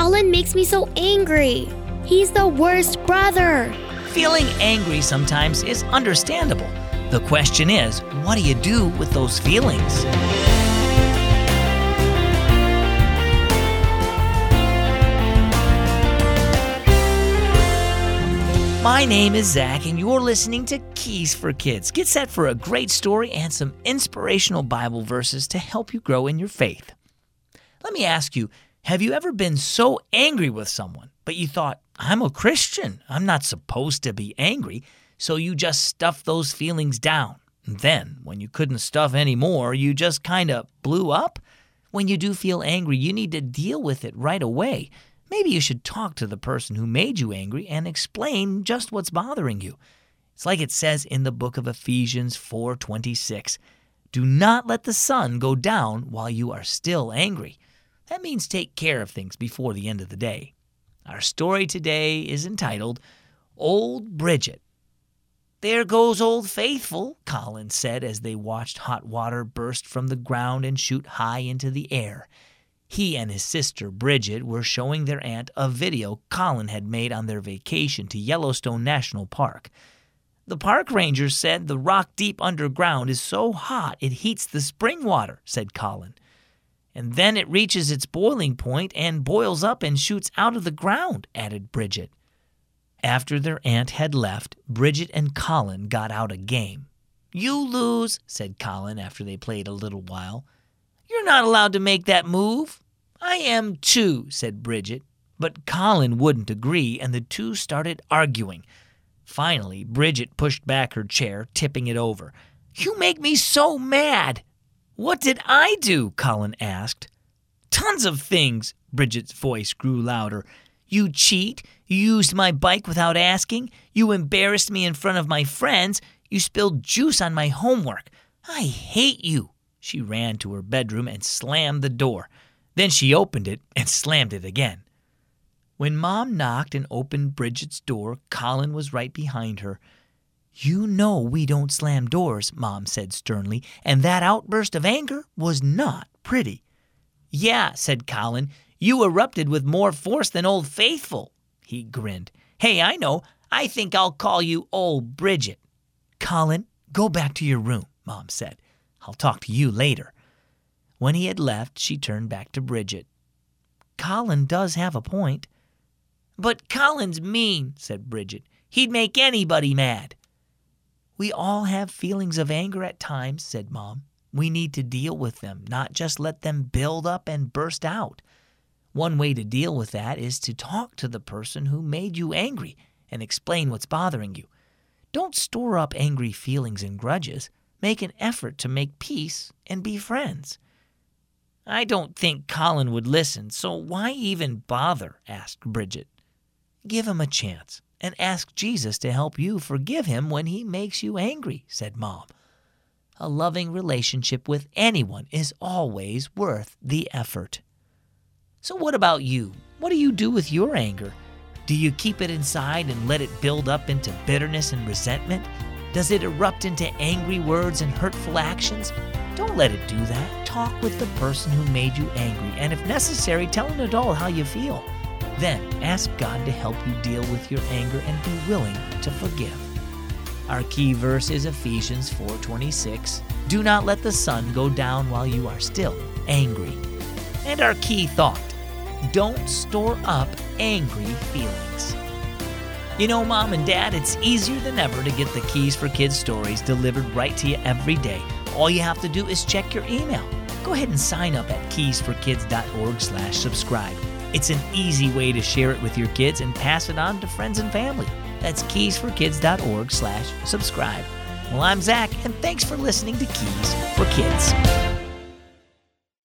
Colin makes me so angry. He's the worst brother. Feeling angry sometimes is understandable. The question is, what do you do with those feelings? My name is Zach, and you're listening to Keys for Kids. Get set for a great story and some inspirational Bible verses to help you grow in your faith. Let me ask you, have you ever been so angry with someone, but you thought, I'm a Christian, I'm not supposed to be angry, so you just stuffed those feelings down? And then, when you couldn't stuff anymore, you just kind of blew up? When you do feel angry, you need to deal with it right away. Maybe you should talk to the person who made you angry and explain just what's bothering you. It's like it says in the book of Ephesians 4:26. Do not let the sun go down while you are still angry. That means take care of things before the end of the day. Our story today is entitled, Old Bridget. There goes Old Faithful, Colin said as they watched hot water burst from the ground and shoot high into the air. He and his sister, Bridget, were showing their aunt a video Colin had made on their vacation to Yellowstone National Park. The park ranger said the rock deep underground is so hot it heats the spring water, said Colin. And then it reaches its boiling point and boils up and shoots out of the ground, added Bridget. After their aunt had left, Bridget and Colin got out a game. You lose, said Colin after they played a little while. You're not allowed to make that move. I am too, said Bridget. But Colin wouldn't agree, and the two started arguing. Finally, Bridget pushed back her chair, tipping it over. You make me so mad. What did I do? Colin asked. Tons of things, Bridget's voice grew louder. You cheat. You used my bike without asking. You embarrassed me in front of my friends. You spilled juice on my homework. I hate you. She ran to her bedroom and slammed the door. Then she opened it and slammed it again. When Mom knocked and opened Bridget's door, Colin was right behind her. You know we don't slam doors, Mom said sternly, and that outburst of anger was not pretty. Yeah, said Colin, you erupted with more force than Old Faithful. He grinned. Hey, I know. I think I'll call you Old Bridget. Colin, go back to your room, Mom said. I'll talk to you later. When he had left, she turned back to Bridget. Colin does have a point. But Colin's mean, said Bridget. He'd make anybody mad. We all have feelings of anger at times, said Mom. We need to deal with them, not just let them build up and burst out. One way to deal with that is to talk to the person who made you angry and explain what's bothering you. Don't store up angry feelings and grudges. Make an effort to make peace and be friends. I don't think Colin would listen, so why even bother? Asked Bridget. Give him a chance and ask Jesus to help you forgive him when he makes you angry, said Mom. A loving relationship with anyone is always worth the effort. So what about you? What do you do with your anger? Do you keep it inside and let it build up into bitterness and resentment? Does it erupt into angry words and hurtful actions? Don't let it do that. Talk with the person who made you angry, and if necessary, tell an adult how you feel. Then ask God to help you deal with your anger and be willing to forgive. Our key verse is Ephesians 4:26. Do not let the sun go down while you are still angry. And our key thought, don't store up angry feelings. You know, Mom and Dad, it's easier than ever to get the Keys for Kids stories delivered right to you every day. All you have to do is check your email. Go ahead and sign up at keysforkids.org/subscribe. It's an easy way to share it with your kids and pass it on to friends and family. That's keysforkids.org/subscribe. Well, I'm Zach, and thanks for listening to Keys for Kids.